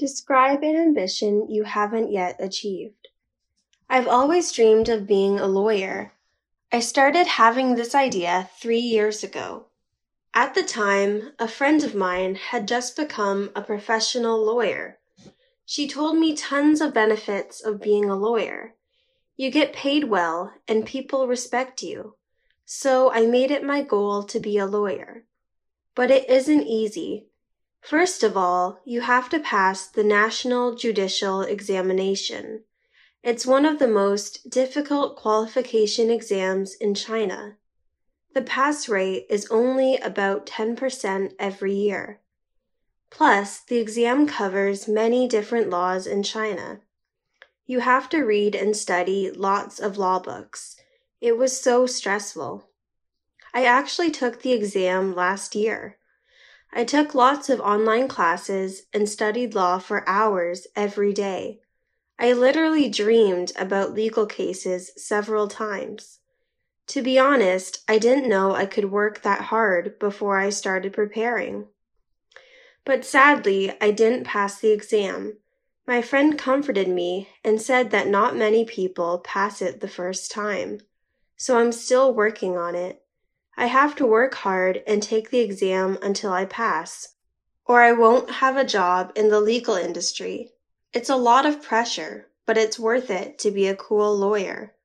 Describe an ambition you haven't yet achieved. I've always dreamed of being a lawyer. I started having this idea 3 years ago. At the time, a friend of mine had just become a professional lawyer. She told me tons of benefits of being a lawyer. You get paid well and people respect you. So I made it my goal to be a lawyer. But it isn't easy. First of all, you have to pass the National Judicial Examination. It's one of the most difficult qualification exams in China. The pass rate is only about 10% every year. Plus, the exam covers many different laws in China. You have to read and study lots of law books. It was so stressful. I actually took the exam last year. I took lots of online classes and studied law for hours every day. I literally dreamed about legal cases several times. To be honest, I didn't know I could work that hard before I started preparing. But sadly, I didn't pass the exam. My friend comforted me and said that not many people pass it the first time. So I'm still working on it. I have to work hard and take the exam until I pass, or I won't have a job in the legal industry. It's a lot of pressure, but it's worth it to be a cool lawyer.